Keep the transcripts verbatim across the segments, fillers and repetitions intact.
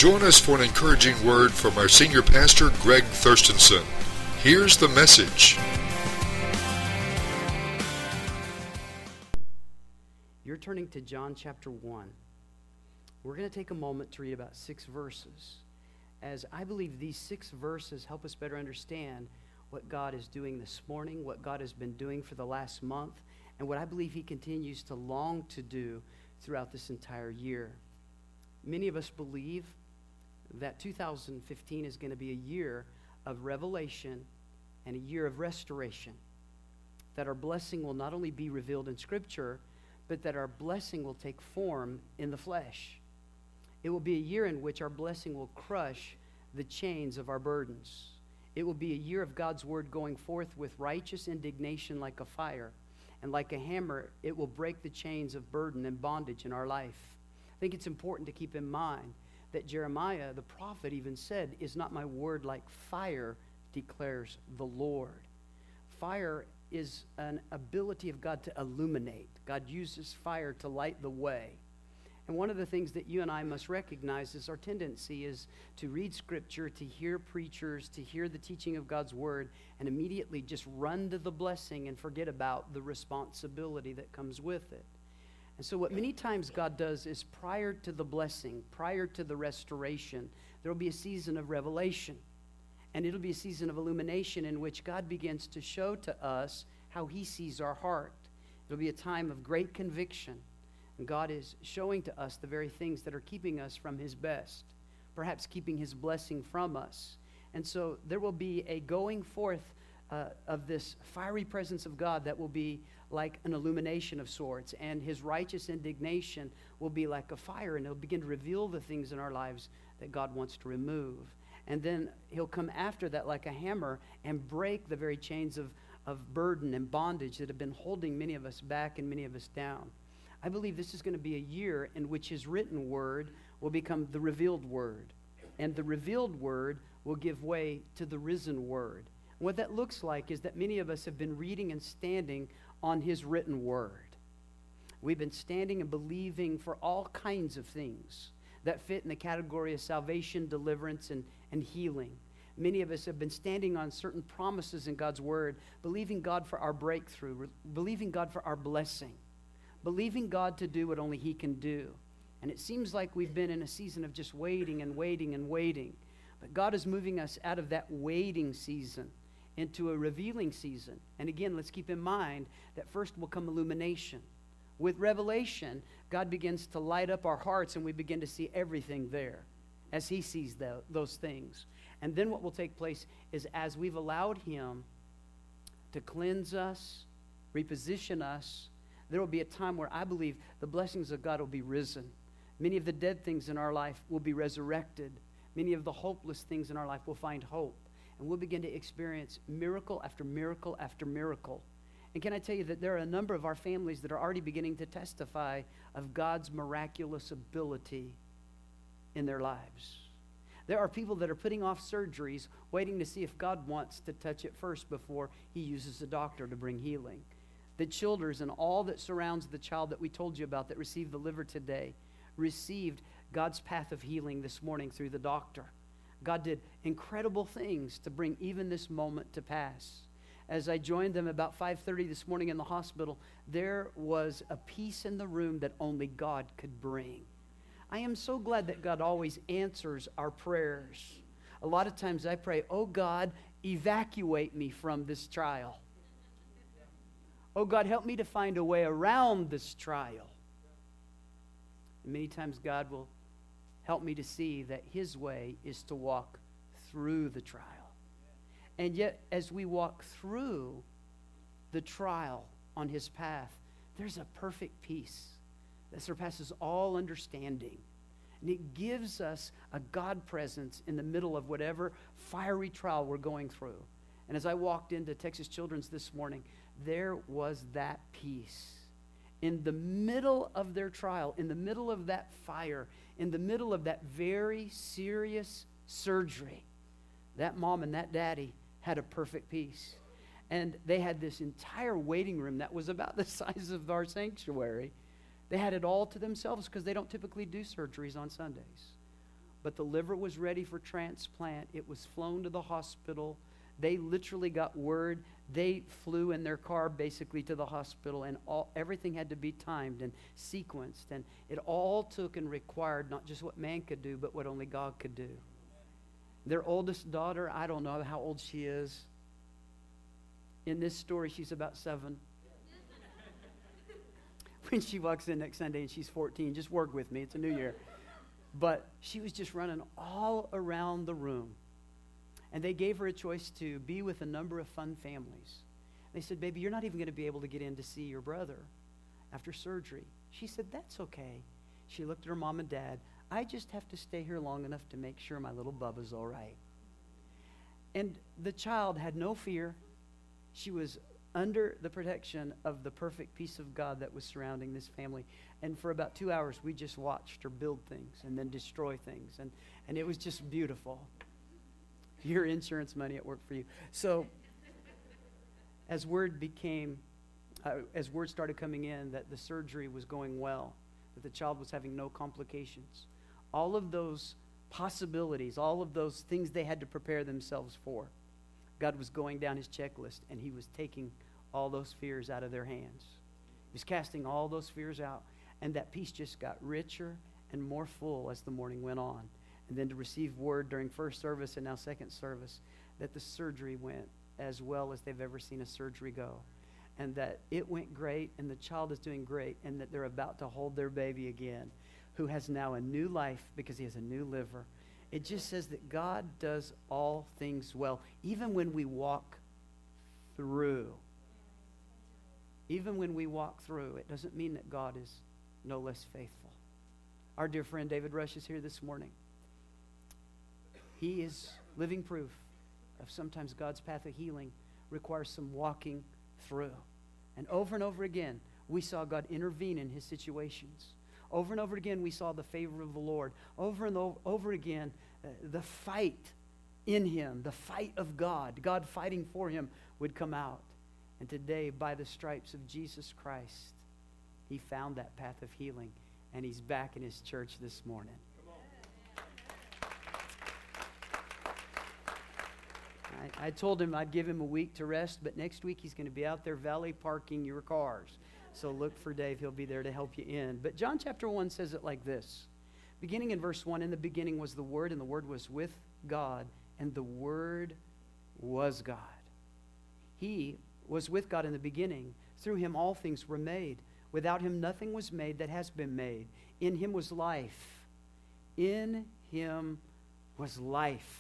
Join us for an encouraging word from our senior pastor, Greg Thurstonson. Here's the message. You're turning to John chapter one. We're going to take a moment to read about six verses, as I believe these six verses help us better understand what God is doing this morning, what God has been doing for the last month, and what I believe He continues to long to do throughout this entire year. Many of us believe that two thousand fifteen is going to be a year of revelation and a year of restoration, that our blessing will not only be revealed in Scripture, but that our blessing will take form in the flesh. It will be a year in which our blessing will crush the chains of our burdens. It will be a year of God's word going forth with righteous indignation like a fire, and like a hammer, it will break the chains of burden and bondage in our life. I think it's important to keep in mind that Jeremiah, the prophet, even said, "Is not my word like fire, declares the Lord." Fire is an ability of God to illuminate. God uses fire to light the way. And one of the things that you and I must recognize is our tendency is to read Scripture, to hear preachers, to hear the teaching of God's Word, and immediately just run to the blessing and forget about the responsibility that comes with it. And so what many times God does is prior to the blessing, prior to the restoration, there will be a season of revelation. And it'll be a season of illumination in which God begins to show to us how He sees our heart. It'll be a time of great conviction. And God is showing to us the very things that are keeping us from His best, perhaps keeping His blessing from us. And so there will be a going forth uh, of this fiery presence of God that will be like an illumination of sorts, and His righteous indignation will be like a fire, and it'll begin to reveal the things in our lives that God wants to remove. And then He'll come after that like a hammer and break the very chains of, of burden and bondage that have been holding many of us back and many of us down. I believe this is going to be a year in which His written word will become the revealed word, and the revealed word will give way to the risen word. And what that looks like is that many of us have been reading and standing on His written word. We've been standing and believing for all kinds of things that fit in the category of salvation, deliverance, and, and healing. Many of us have been standing on certain promises in God's word, believing God for our breakthrough, re- believing God for our blessing, believing God to do what only He can do. And it seems like we've been in a season of just waiting and waiting and waiting. But God is moving us out of that waiting season into a revealing season. And again, let's keep in mind that first will come illumination. With revelation, God begins to light up our hearts, and we begin to see everything there as He sees the, those things. And then what will take place is, as we've allowed Him to cleanse us, reposition us, there will be a time where I believe the blessings of God will be risen. Many of the dead things in our life will be resurrected. Many of the hopeless things in our life will find hope. And we'll begin to experience miracle after miracle after miracle. And can I tell you that there are a number of our families that are already beginning to testify of God's miraculous ability in their lives. There are people that are putting off surgeries, waiting to see if God wants to touch it first before He uses a doctor to bring healing. The children and all that surrounds the child that we told you about that received the liver today received God's path of healing this morning through the doctor. God did incredible things to bring even this moment to pass. As I joined them about five thirty this morning in the hospital, there was a peace in the room that only God could bring. I am so glad that God always answers our prayers. A lot of times I pray, "Oh God, evacuate me from this trial. Oh God, help me to find a way around this trial." And many times God will help me to see that His way is to walk through the trial. And yet, as we walk through the trial on His path, there's a perfect peace that surpasses all understanding. And it gives us a God presence in the middle of whatever fiery trial we're going through. And as I walked into Texas Children's this morning, there was that peace. In the middle of their trial, in the middle of that fire, in the middle of that very serious surgery, that mom and that daddy had a perfect peace. And they had this entire waiting room that was about the size of our sanctuary. They had it all to themselves because they don't typically do surgeries on Sundays. but the liver was ready for transplant. It was flown to the hospital. They literally got word. They flew in their car basically to the hospital, and all everything had to be timed and sequenced. And it all took and required not just what man could do, but what only God could do. Their oldest daughter, I don't know how old she is. In this story, she's about seven. When she walks in next Sunday and she's fourteen, just work with me. It's a new year. But she was just running all around the room. And they gave her a choice to be with a number of fun families. They said, baby, you're not even going to be able to get in to see your brother after surgery. She said, that's okay. She looked at her mom and dad. I just have to stay here long enough to make sure my little Bubba's all right. And the child had no fear. She was under the protection of the perfect peace of God that was surrounding this family. And for about two hours, we just watched her build things and then destroy things. And, and it was just beautiful. Your insurance money at work for you. So as word became, uh, as word started coming in that the surgery was going well, that the child was having no complications, all of those possibilities, all of those things they had to prepare themselves for, God was going down his checklist, and he was taking all those fears out of their hands. He was casting all those fears out, and that peace just got richer and more full as the morning went on. And then to receive word during first service and now second service that the surgery went as well as they've ever seen a surgery go, and that it went great, and the child is doing great, and that they're about to hold their baby again, who has now a new life because he has a new liver. It just says that God does all things well, even when we walk through. Even when we walk through, it doesn't mean that God is no less faithful. Our dear friend David Rush is here this morning. He is living proof of sometimes God's path of healing requires some walking through. And over and over again, we saw God intervene in his situations. Over and over again, we saw the favor of the Lord. Over and over, over again, uh, the fight in him, the fight of God, God fighting for him, would come out. And today, by the stripes of Jesus Christ, he found that path of healing, and he's back in his church this morning. I, I told him I'd give him a week to rest, but next week he's going to be out there valet parking your cars. So look for Dave. He'll be there to help you in. But John chapter one says it like this. Beginning in verse one, in the beginning was the Word, and the Word was with God, and the Word was God. He was with God in the beginning. Through him all things were made. Without him nothing was made that has been made. In him was life. In him was life.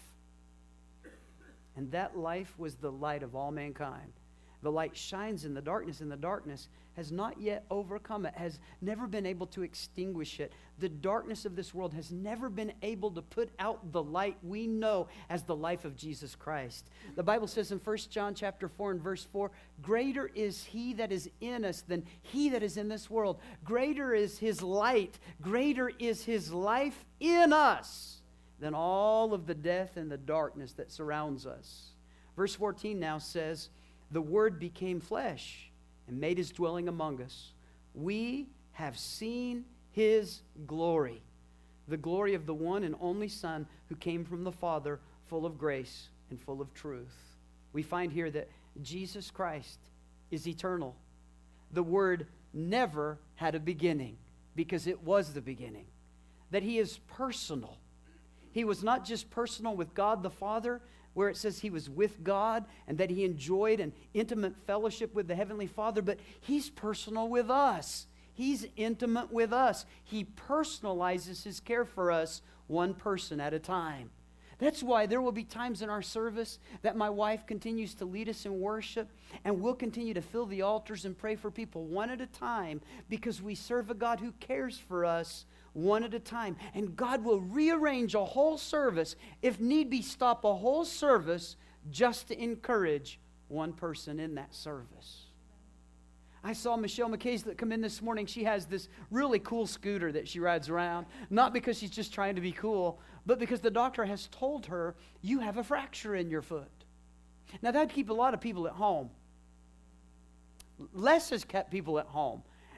And that life was the light of all mankind. The light shines in the darkness, and the darkness has not yet overcome it, has never been able to extinguish it. The darkness of this world has never been able to put out the light we know as the life of Jesus Christ. The Bible says in First John chapter four and verse four, greater is he that is in us than he that is in this world. Greater is his light. Greater is his life in us than all of the death and the darkness that surrounds us. Verse fourteen now says, the Word became flesh and made his dwelling among us. We have seen his glory, the glory of the one and only Son who came from the Father, full of grace and full of truth. We find here that Jesus Christ is eternal. The Word never had a beginning because it was the beginning. That he is personal. He was not just personal with God the Father, where it says he was with God and that he enjoyed an intimate fellowship with the Heavenly Father, but he's personal with us. He's intimate with us. He personalizes his care for us one person at a time. That's why there will be times in our service that my wife continues to lead us in worship, and we'll continue to fill the altars and pray for people one at a time, because we serve a God who cares for us one at a time. And God will rearrange a whole service, if need be, stop a whole service just to encourage one person in that service. I saw Michelle McKaysley come in this morning. She has this really cool scooter that she rides around, not because she's just trying to be cool, but because the doctor has told her, you have a fracture in your foot. Now that'd keep a lot of people at home. Les has kept people at home.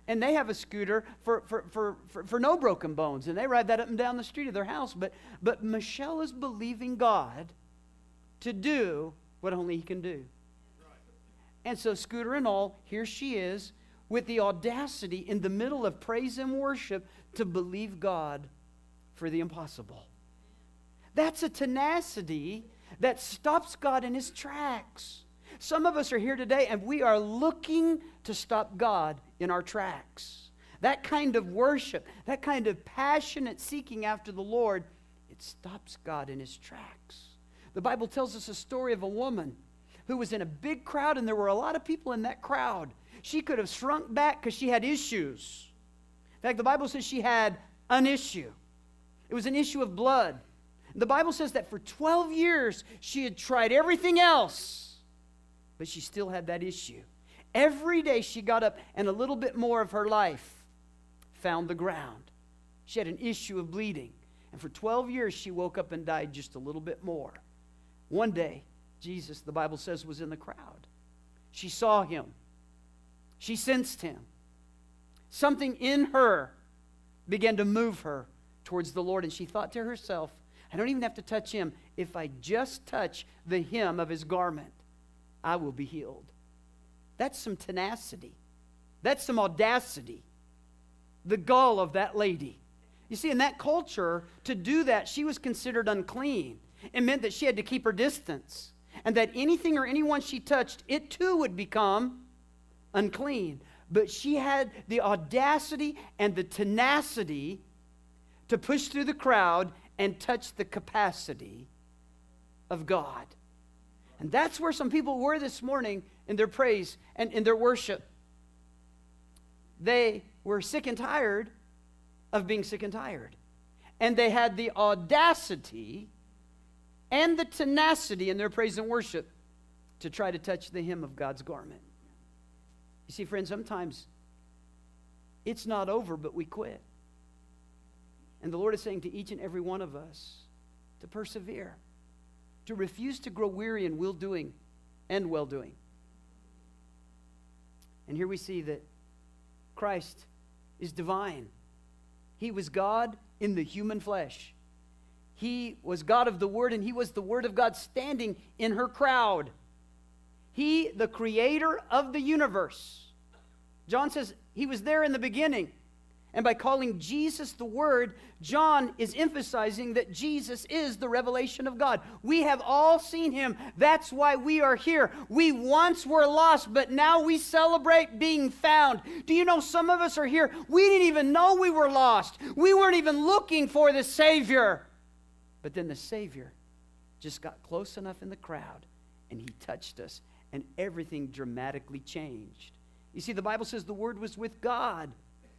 and they have a scooter for, for, for, for, for no broken bones, and they ride that up and down the street of their house. But, but Michelle is believing God to do what only he can do. And so, scooter and all, here she is with the audacity in the middle of praise and worship to believe God for the impossible. That's a tenacity that stops God in his tracks. Some of us are here today and we are looking to stop God in our tracks. That kind of worship, that kind of passionate seeking after the Lord, it stops God in his tracks. The Bible tells us a story of a woman who was in a big crowd, and there were a lot of people in that crowd. She could have shrunk back because she had issues. In fact, the Bible says she had an issue. It was an issue of blood. The Bible says that for twelve years, she had tried everything else, but she still had that issue. Every day she got up, and a little bit more of her life found the ground. She had an issue of bleeding. And for twelve years, she woke up and died just a little bit more. One day, Jesus, the Bible says, was in the crowd. She saw him. She sensed him. Something in her began to move her towards the Lord, and she thought to herself, I don't even have to touch him. If I just touch the hem of his garment, I will be healed. That's some tenacity. That's some audacity. The gall of that lady. You see, in that culture, to do that, she was considered unclean. It meant that she had to keep her distance, and that anything or anyone she touched, it too would become unclean. But she had the audacity and the tenacity to push through the crowd and touch the capacity of God. And that's where some people were this morning in their praise and in their worship. They were sick and tired of being sick and tired. And they had the audacity and the tenacity in their praise and worship to try to touch the hem of God's garment. You see, friends, sometimes it's not over, but we quit. And the Lord is saying to each and every one of us to persevere, to refuse to grow weary in well-doing and well-doing. And here we see that Christ is divine. He was God in the human flesh. He was God of the Word, and he was the Word of God standing in her crowd. He, the creator of the universe. John says he was there in the beginning. And by calling Jesus the Word, John is emphasizing that Jesus is the revelation of God. We have all seen him. That's why we are here. We once were lost, but now we celebrate being found. Do you know some of us are here? We didn't even know we were lost. We weren't even looking for the Savior. But then the Savior just got close enough in the crowd, and he touched us, and everything dramatically changed. You see, the Bible says the Word was with God.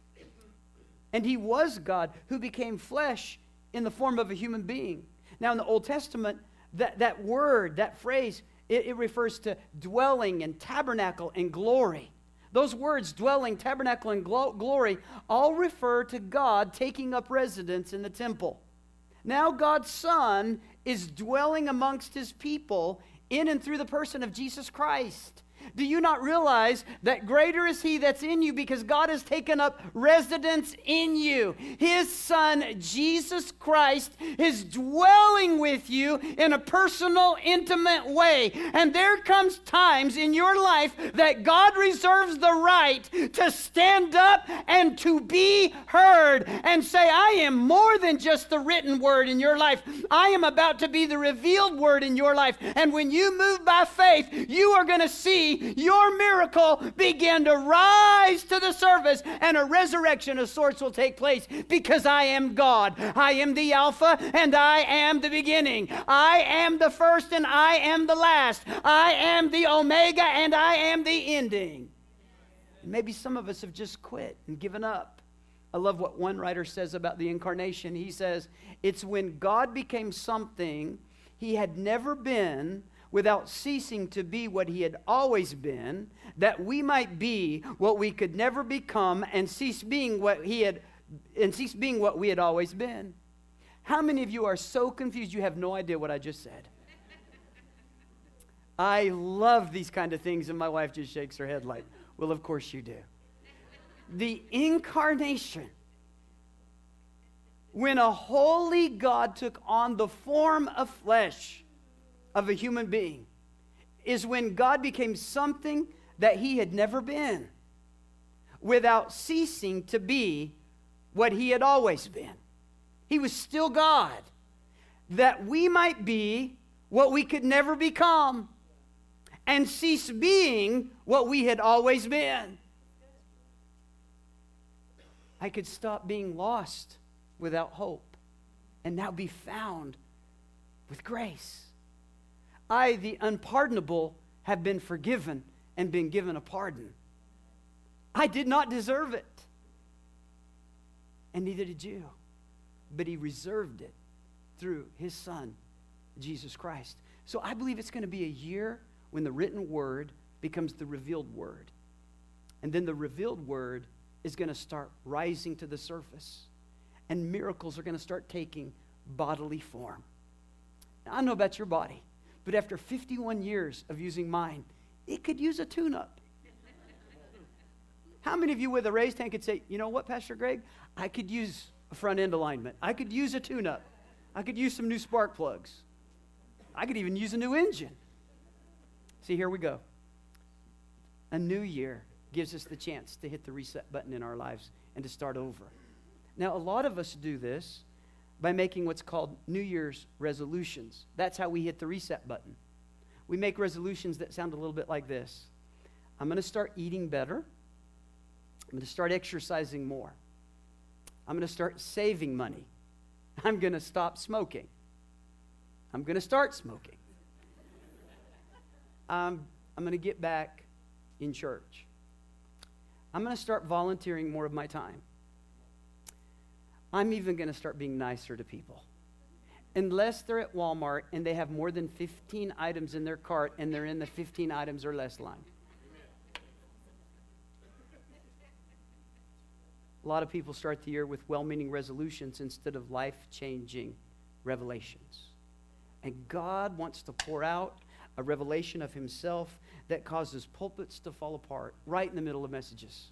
And he was God who became flesh in the form of a human being. Now, in the Old Testament, that, that word, that phrase, it, it refers to dwelling and tabernacle and glory. Those words, dwelling, tabernacle, and glo- glory, all refer to God taking up residence in the temple. Now God's Son is dwelling amongst his people in and through the person of Jesus Christ. Do you not realize that greater is he that's in you because God has taken up residence in you? His Son, Jesus Christ, is dwelling with you in a personal, intimate way. And there comes times in your life that God reserves the right to stand up and to be heard and say, I am more than just the written word in your life. I am about to be the revealed word in your life. And when you move by faith, you are going to see your miracle begin to rise to the surface, and a resurrection of sorts will take place, because I am God. I am the Alpha and I am the beginning. I am the first and I am the last. I am the Omega and I am the ending. And maybe some of us have just quit and given up. I love what one writer says about the incarnation. He says, it's when God became something he had never been, without ceasing to be what he had always been, that we might be what we could never become, and cease being what he had, and cease being what we had always been. How many of you are so confused you have no idea what I just said? I love these kind of things, and my wife just shakes her head like, well, of course you do. the incarnation, when a holy God took on the form of flesh of a human being, is when God became something that he had never been, without ceasing to be what he had always been. He was still God, that we might be what we could never become and cease being what we had always been. I could stop being lost without hope and now be found with grace. I, the unpardonable, have been forgiven and been given a pardon. I did not deserve it, and neither did you, but he reserved it through his Son, Jesus Christ. So I believe it's going to be a year when the written word becomes the revealed word, and then the revealed word is going to start rising to the surface, and miracles are going to start taking bodily form. Now, I don't know about your body, but after fifty-one years of using mine, it could use a tune-up. How many of you with a raised hand could say, you know what, Pastor Greg, I could use a front end alignment. I could use a tune-up. I could use some new spark plugs. I could even use a new engine. See, here we go. A new year gives us the chance to hit the reset button in our lives and to start over. Now, a lot of us do this by making what's called New Year's resolutions. That's how we hit the reset button. We make resolutions that sound a little bit like this. I'm going to start eating better. I'm going to start exercising more. I'm going to start saving money. I'm going to stop smoking. I'm going to start smoking. Um, I'm going to get back in church. I'm going to start volunteering more of my time. I'm even going to start being nicer to people. Unless they're at Walmart and they have more than fifteen items in their cart and they're in the fifteen items or less line. A lot of people start the year with well-meaning resolutions instead of life-changing revelations. And God wants to pour out a revelation of himself that causes pulpits to fall apart right in the middle of messages.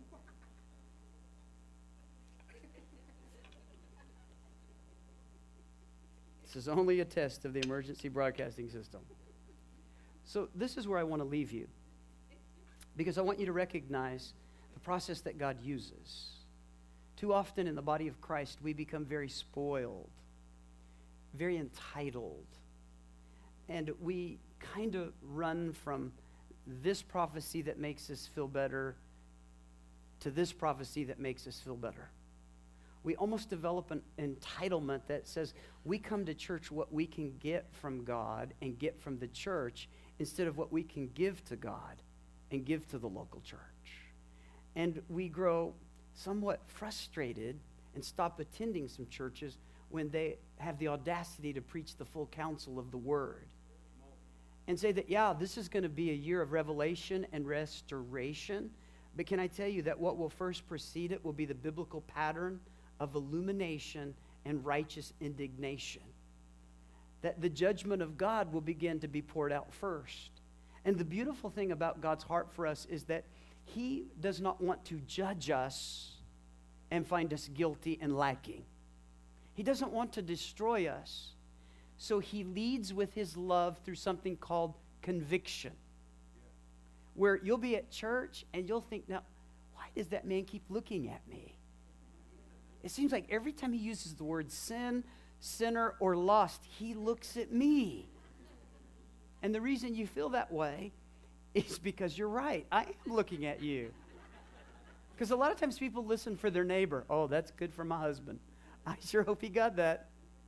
This is only a test of the emergency broadcasting system. So this is where I want to leave you, because I want you to recognize the process that God uses. Too often in the body of Christ, we become very spoiled, very entitled, and we kind of run from this prophecy that makes us feel better to this prophecy that makes us feel better. We almost develop an entitlement that says we come to church what we can get from God and get from the church instead of what we can give to God and give to the local church. And we grow somewhat frustrated and stop attending some churches when they have the audacity to preach the full counsel of the word and say that, yeah, this is going to be a year of revelation and restoration, but can I tell you that what will first precede it will be the biblical pattern of illumination and righteous indignation, that the judgment of God will begin to be poured out first. And the beautiful thing about God's heart for us is that he does not want to judge us and find us guilty and lacking. He doesn't want to destroy us. So he leads with his love through something called conviction, where you'll be at church and you'll think, now, why does that man keep looking at me? It seems like every time he uses the word sin, sinner, or lost, he looks at me. And the reason you feel that way is because you're right. I am looking at you. Because a lot of times people listen for their neighbor. Oh, that's good for my husband. I sure hope he got that.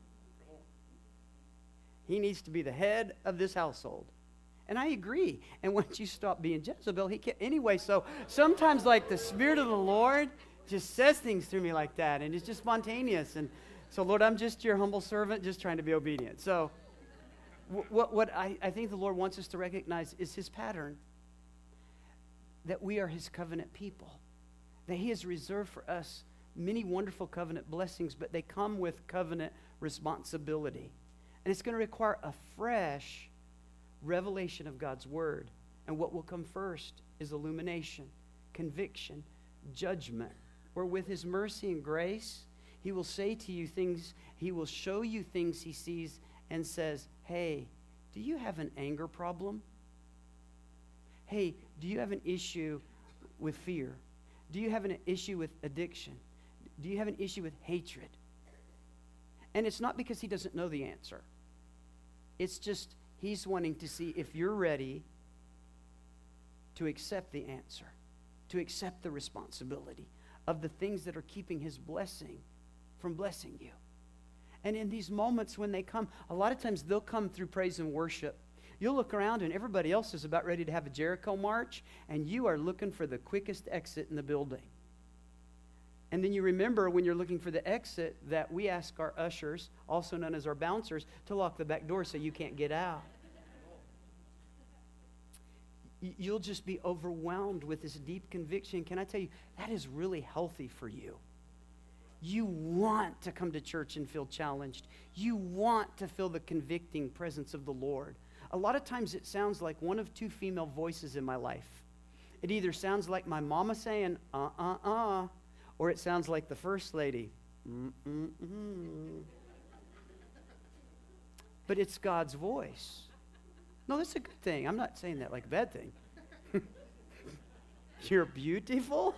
He needs to be the head of this household. And I agree. And once you stop being Jezebel, he can't. Anyway, so sometimes like the Spirit of the Lord just says things through me like that. And it's just spontaneous. And so, Lord, I'm just your humble servant, just trying to be obedient. So what, what I, I think the Lord wants us to recognize is his pattern, that we are his covenant people, that he has reserved for us many wonderful covenant blessings, but they come with covenant responsibility. And it's going to require a fresh revelation of God's word. And what will come first is illumination, conviction, judgment, where with his mercy and grace, he will say to you things, he will show you things he sees and says, hey, do you have an anger problem? Hey, do you have an issue with fear? Do you have an issue with addiction? Do you have an issue with hatred? And it's not because he doesn't know the answer. It's just he's wanting to see if you're ready to accept the answer, to accept the responsibility of the things that are keeping his blessing from blessing you. And in these moments when they come, a lot of times they'll come through praise and worship. You'll look around and everybody else is about ready to have a Jericho march, and you are looking for the quickest exit in the building. And then you remember when you're looking for the exit that we ask our ushers, also known as our bouncers, to lock the back door so you can't get out. You'll just be overwhelmed with this deep conviction. Can I tell you, that is really healthy for you. You want to come to church and feel challenged. You want to feel the convicting presence of the Lord. A lot of times it sounds like one of two female voices in my life. It either sounds like my mama saying, uh-uh-uh, or it sounds like the first lady, mm-mm-mm. But it's God's voice. No, that's a good thing. I'm not saying that like a bad thing. You're beautiful.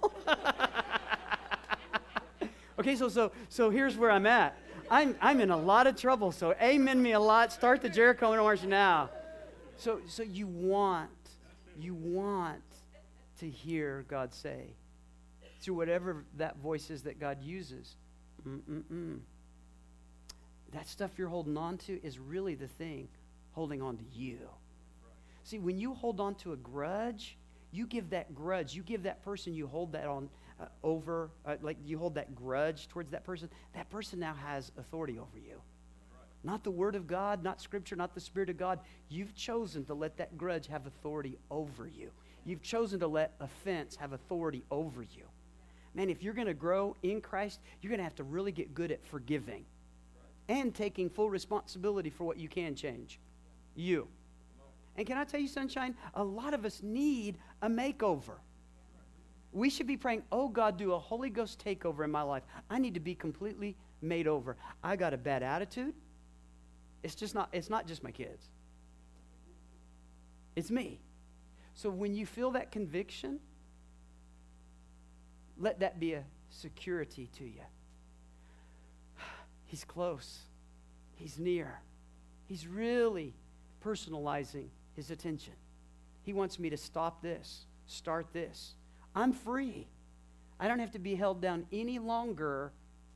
Okay, so so so here's where I'm at. I'm I'm in a lot of trouble. So amen me a lot. Start the Jericho March now. So so you want you want to hear God say through whatever that voice is that God uses. Mm-mm-mm. That stuff you're holding on to is really the thing holding on to you. See, when you hold on to a grudge, you give that grudge, you give that person you hold that on uh, over, uh, like you hold that grudge towards that person, that person now has authority over you. Not the Word of God, not Scripture, not the Spirit of God. You've chosen to let that grudge have authority over you. You've chosen to let offense have authority over you. Man, if you're going to grow in Christ, you're going to have to really get good at forgiving and taking full responsibility for what you can change. You. And can I tell you, sunshine, a lot of us need a makeover. We should be praying, oh God, do a Holy Ghost takeover in my life. I need to be completely made over. I got a bad attitude. It's just not, it's not just my kids. It's me. So when you feel that conviction, let that be a security to you. He's close. He's near. He's really personalizing his attention. He wants me to stop this, start this. I'm free. I don't have to be held down any longer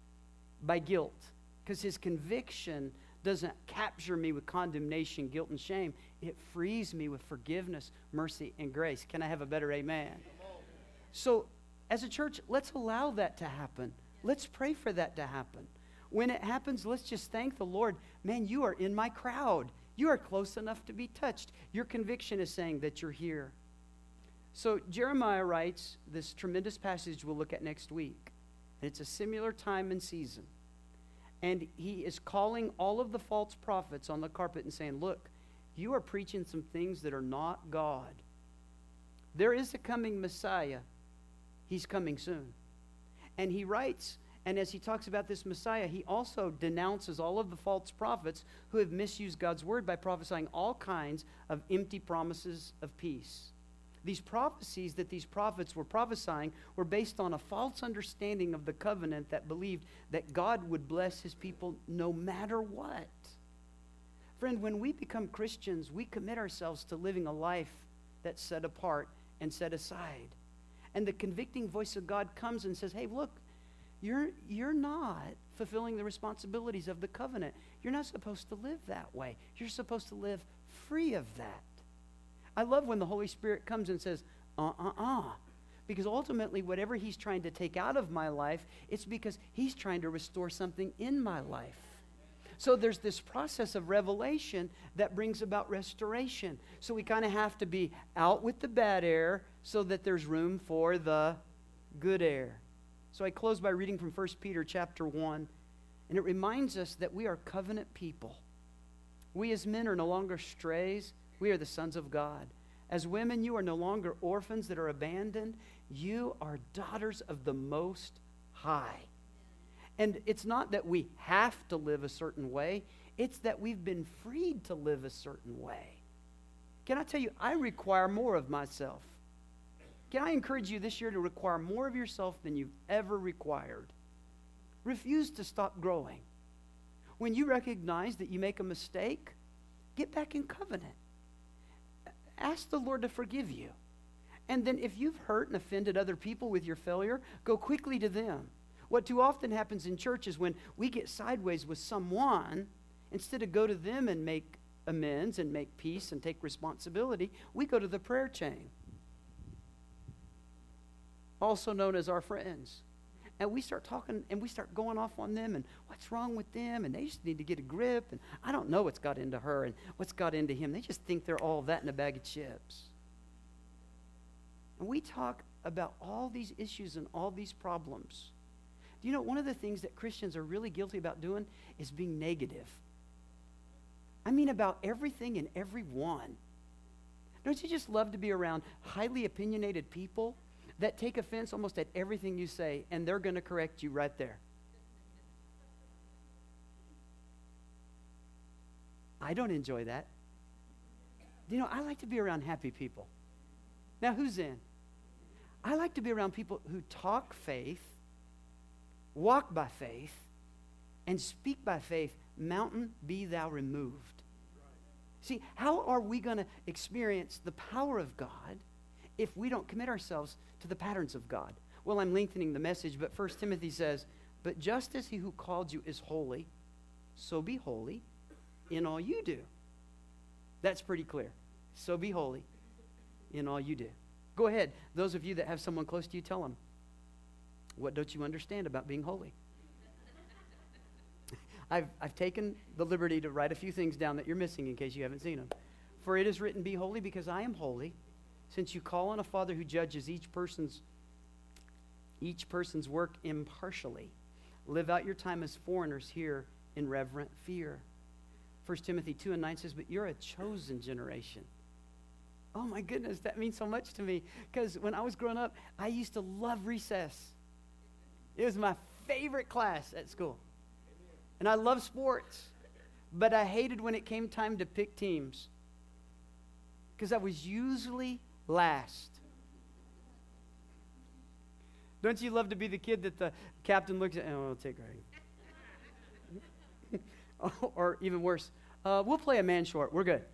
by guilt, because his conviction doesn't capture me with condemnation, guilt, and shame. It frees me with forgiveness, mercy, and grace. Can I have a better amen? So as a church, let's allow that to happen. Let's pray for that to happen. When it happens, let's just thank the Lord. Man, you are in my crowd. You are close enough to be touched. Your conviction is saying that you're here. So Jeremiah writes this tremendous passage we'll look at next week. And it's a similar time and season. And he is calling all of the false prophets on the carpet and saying, look, you are preaching some things that are not God. There is a coming Messiah. He's coming soon. And he writes, and as he talks about this Messiah, he also denounces all of the false prophets who have misused God's word by prophesying all kinds of empty promises of peace. These prophecies that these prophets were prophesying were based on a false understanding of the covenant that believed that God would bless his people no matter what. Friend, when we become Christians, we commit ourselves to living a life that's set apart and set aside. And the convicting voice of God comes and says, hey, look, You're, you're not fulfilling the responsibilities of the covenant. You're not supposed to live that way. You're supposed to live free of that. I love when the Holy Spirit comes and says, uh-uh-uh. Because ultimately, whatever he's trying to take out of my life, it's because he's trying to restore something in my life. So there's this process of revelation that brings about restoration. So we kind of have to be out with the bad air so that there's room for the good air. So I close by reading from First Peter chapter one, and it reminds us that we are covenant people. We as men are no longer strays. We are the sons of God. As women, you are no longer orphans that are abandoned. You are daughters of the Most High. And it's not that we have to live a certain way. It's that we've been freed to live a certain way. Can I tell you, I require more of myself. Can I encourage you this year to require more of yourself than you've ever required? Refuse to stop growing. When you recognize that you make a mistake, get back in covenant. Ask the Lord to forgive you. And then if you've hurt and offended other people with your failure, go quickly to them. What too often happens in church is when we get sideways with someone, instead of go to them and make amends and make peace and take responsibility, we go to the prayer chain, also known as our friends. And we start talking and we start going off on them and what's wrong with them, and they just need to get a grip, and I don't know what's got into her and what's got into him. They just think they're all that in a bag of chips. And we talk about all these issues and all these problems. Do you know, one of the things that Christians are really guilty about doing is being negative. I mean about everything and everyone. Don't you just love to be around highly opinionated people that take offense almost at everything you say, and they're going to correct you right there? I don't enjoy that. You know, I like to be around happy people. Now, who's in? I like to be around people who talk faith, walk by faith, and speak by faith. Mountain, be thou removed. See, how are we going to experience the power of God if we don't commit ourselves to the patterns of God? Well, I'm lengthening the message, but First Timothy says, but just as he who called you is holy, so be holy in all you do. That's pretty clear. So be holy in all you do. Go ahead. Those of you that have someone close to you, tell them, what don't you understand about being holy? I've, I've taken the liberty to write a few things down that you're missing in case you haven't seen them. For it is written, be holy because I am holy. Since you call on a Father who judges each person's each person's work impartially, live out your time as foreigners here in reverent fear. First Timothy two and nine says, but you're a chosen generation. Oh my goodness, that means so much to me, because when I was growing up, I used to love recess. It was my favorite class at school. And I love sports, but I hated when it came time to pick teams, because I was usually last. Don't you love to be the kid that the captain looks at, oh, I'll take Greg. Or even worse, uh, we'll play a man short. We're good.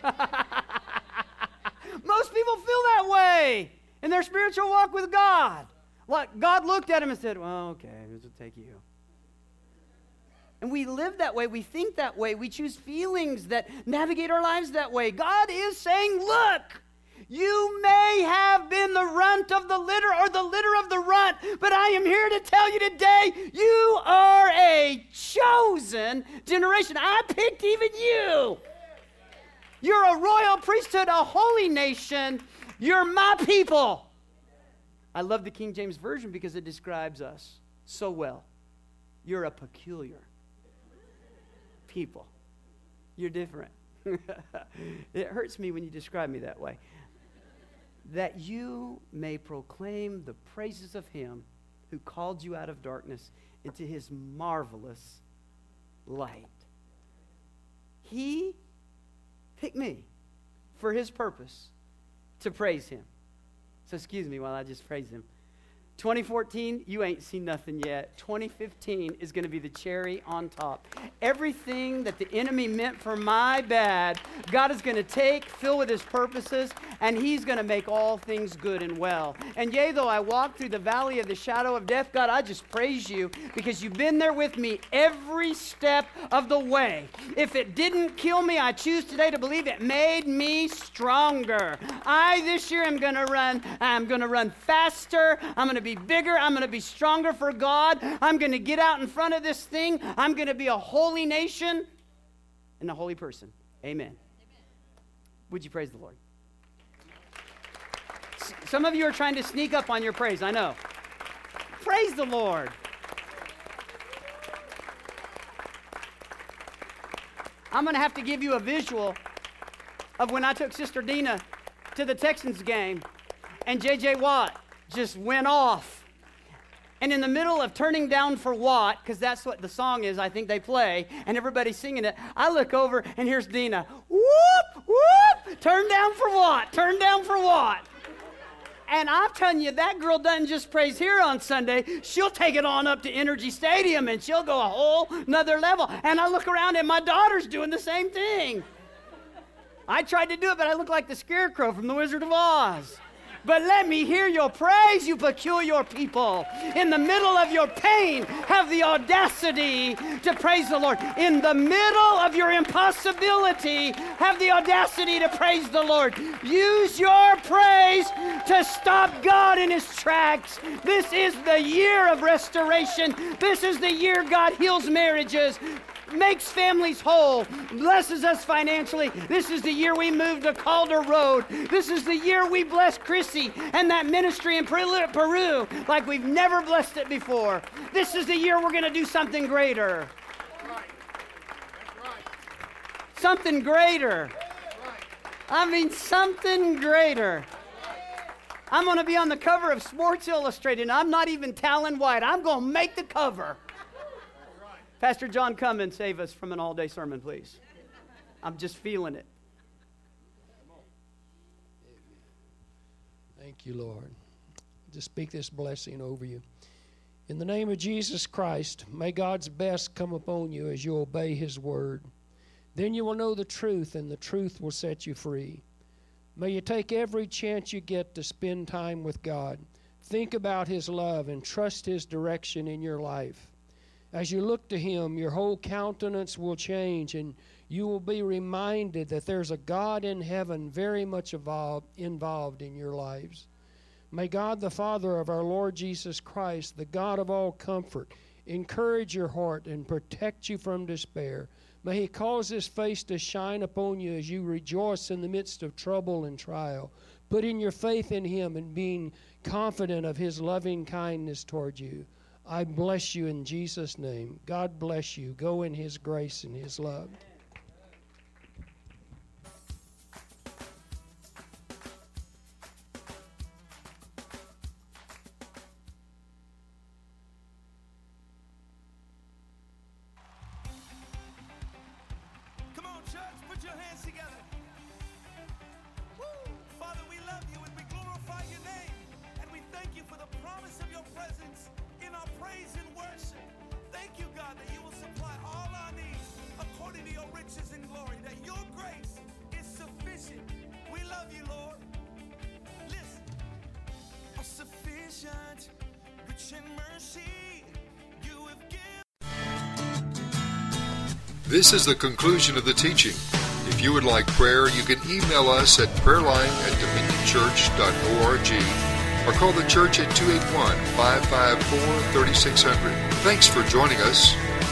Most people feel that way in their spiritual walk with God. Like God looked at him and said, well, okay, this will take you. And we live that way. We think that way. We choose feelings that navigate our lives that way. God is saying, look, you may have been the runt of the litter or the litter of the runt, but I am here to tell you today, you are a chosen generation. I picked even you. You're a royal priesthood, a holy nation. You're my people. I love the King James Version because it describes us so well. You're a peculiar people. You're different. It hurts me when you describe me that way. That you may proclaim the praises of him who called you out of darkness into his marvelous light. He picked me for his purpose to praise him. So excuse me while I just praise him. twenty fourteen, you ain't seen nothing yet. twenty fifteen is going to be the cherry on top. Everything that the enemy meant for my bad, God is going to take, fill with his purposes, and he's going to make all things good and well. And yea, though I walk through the valley of the shadow of death, God, I just praise you because you've been there with me every step of the way. If it didn't kill me, I choose today to believe it made me stronger. I, this year, am going to run. I'm going to run faster. I'm going to be bigger. I'm going to be stronger for God. I'm going to get out in front of this thing. I'm going to be a holy nation and a holy person. Amen. Amen. Would you praise the Lord? S- some of you are trying to sneak up on your praise. I know. Praise the Lord. I'm going to have to give you a visual of when I took Sister Dina to the Texans game and J J. Watt just went off. And in the middle of turning down for what, because that's what the song is, I think they play, and everybody's singing it, I look over and here's Dina. Whoop, whoop, turn down for what? Turn down for what? And I'm telling you, that girl doesn't just praise here on Sunday. She'll take it on up to Energy Stadium, and she'll go a whole nother level. And I look around, and my daughter's doing the same thing. I tried to do it, but I look like the Scarecrow from The Wizard of Oz. But let me hear your praise, you peculiar people. In the middle of your pain, have the audacity to praise the Lord. In the middle of your impossibility, have the audacity to praise the Lord. Use your praise to stop God in His tracks. This is the year of restoration. This is the year God heals marriages, makes families whole, blesses us financially. This is the year we move to Calder Road. This is the year we bless Chrissy and that ministry in Peru like we've never blessed it before. This is the year we're going to do something greater. Something greater. I mean, something greater. I'm going to be on the cover of Sports Illustrated, and I'm not even Talon White. I'm going to make the cover. Pastor John, come and save us from an all-day sermon, please. I'm just feeling it. Thank you, Lord. Just speak this blessing over you. In the name of Jesus Christ, may God's best come upon you as you obey His word. Then you will know the truth, and the truth will set you free. May you take every chance you get to spend time with God. Think about His love and trust His direction in your life. As you look to Him, your whole countenance will change, and you will be reminded that there's a God in heaven very much involved, involved in your lives. May God, the Father of our Lord Jesus Christ, the God of all comfort, encourage your heart and protect you from despair. May He cause His face to shine upon you as you rejoice in the midst of trouble and trial. Putting your faith in Him and being confident of His loving kindness toward you. I bless you in Jesus' name. God bless you. Go in His grace and His love. Come on, church, put your hands together. Woo! Father, we love you and we glorify your name. And we thank you for the promise of your presence in our praise and worship. Thank you, God, that you will supply all our needs according to your riches and glory, that your grace is sufficient. We love you, Lord. Listen. Are sufficient, rich in mercy, you have given. This is the conclusion of the teaching. If you would like prayer, you can email us at prayerline at dominion church dot org or call the church at two eight one, five five four, three six zero zero. Thanks for joining us.